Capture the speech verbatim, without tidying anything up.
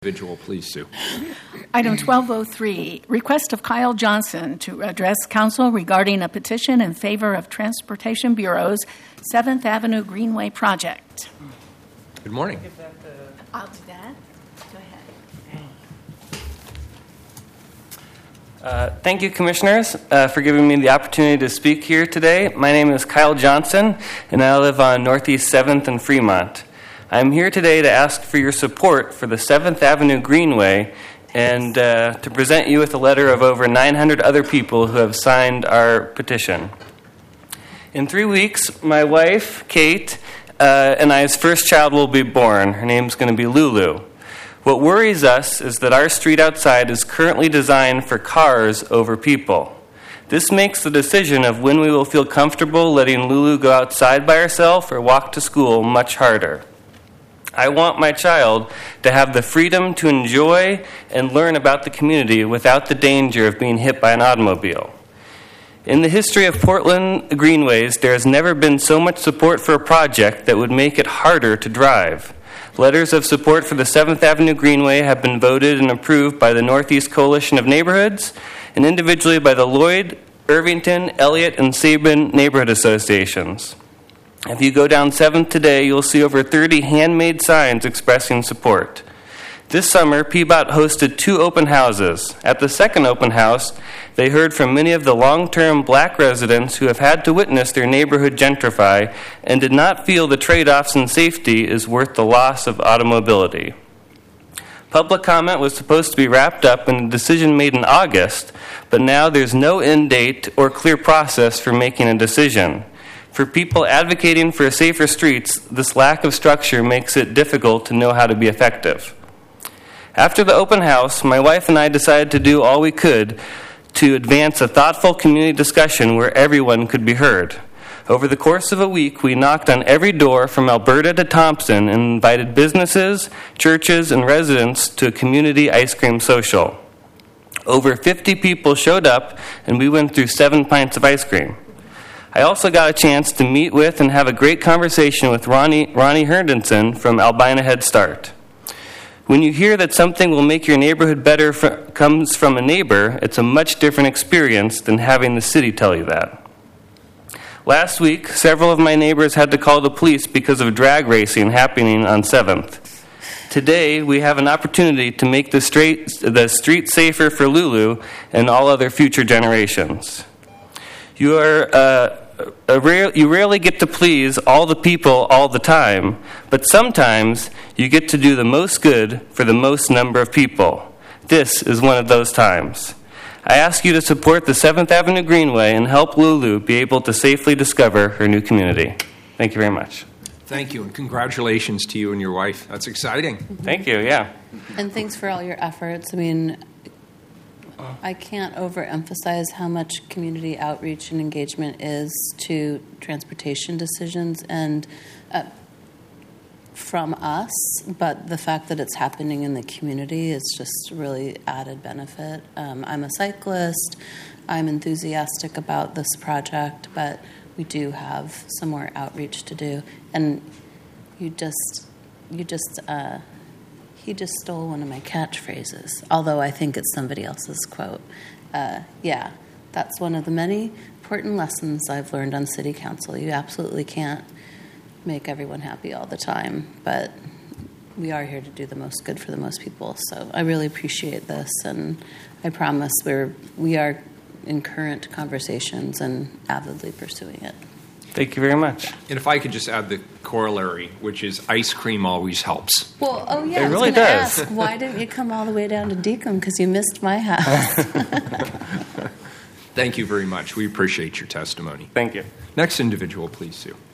Individual, please, Sue. Item twelve oh three, request of Kyle Johnson to address council regarding a petition in favor of Transportation Bureau's seventh Avenue Greenway project. Good morning. I'll do that. Go ahead. Uh, thank you, Commissioners, uh, for giving me the opportunity to speak here today. My name is Kyle Johnson, and I live on Northeast seventh and Fremont. I'm here today to ask for your support for the seventh Avenue Greenway and uh, to present you with a letter of over nine hundred other people who have signed our petition. In three weeks, my wife, Kate, uh, and I's first child will be born. Her name's going to be Lulu. What worries us is that our street outside is currently designed for cars over people. This makes the decision of when we will feel comfortable letting Lulu go outside by herself or walk to school much harder. I want my child to have the freedom to enjoy and learn about the community without the danger of being hit by an automobile. In the history of Portland Greenways, there has never been so much support for a project that would make it harder to drive. Letters of support for the seventh Avenue Greenway have been voted and approved by the Northeast Coalition of Neighborhoods and individually by the Lloyd, Irvington, Elliott, and Sabin neighborhood associations. If you go down seventh today, you'll see over thirty handmade signs expressing support. This summer, P B O T hosted two open houses. At the second open house, they heard from many of the long-term black residents who have had to witness their neighborhood gentrify and did not feel the trade-offs in safety is worth the loss of automobility. Public comment was supposed to be wrapped up and a decision made in August, but now there's no end date or clear process for making a decision. For people advocating for safer streets, this lack of structure makes it difficult to know how to be effective. After the open house, my wife and I decided to do all we could to advance a thoughtful community discussion where everyone could be heard. Over the course of a week, we knocked on every door from Alberta to Thompson and invited businesses, churches, and residents to a community ice cream social. Over fifty people showed up, and we went through seven pints of ice cream. I also got a chance to meet with and have a great conversation with Ronnie, Ronnie Herndonson from Albina Head Start. When you hear that something will make your neighborhood better fr- comes from a neighbor, it's a much different experience than having the city tell you that. Last week, several of my neighbors had to call the police because of drag racing happening on seventh. Today, we have an opportunity to make the, straight, the street safer for Lulu and all other future generations. You are uh, a rare, you rarely get to please all the people all the time, but sometimes you get to do the most good for the most number of people. This is one of those times. I ask you to support the seventh Avenue Greenway and help Lulu be able to safely discover her new community. Thank you very much. Thank you, and congratulations to you and your wife. That's exciting. Thank you, yeah. And thanks for all your efforts. I mean, I can't overemphasize how much community outreach and engagement is to transportation decisions and uh, from us, but the fact that it's happening in the community is just really added benefit. Um, I'm a cyclist. I'm enthusiastic about this project, but we do have some more outreach to do. And you just, you just, uh, He just stole one of my catchphrases, although I think it's somebody else's quote. Uh, yeah, that's one of the many important lessons I've learned on city council. You absolutely can't make everyone happy all the time, but we are here to do the most good for the most people. So I really appreciate this, and I promise we're, we are in current conversations and avidly pursuing it. Thank you very much. And if I could just add the corollary, which is ice cream always helps. Well, oh yeah, it I was really going to does. ask, why didn't you come all the way down to Deacon? Because you missed my house. Thank you very much. We appreciate your testimony. Thank you. Next individual, please, Sue.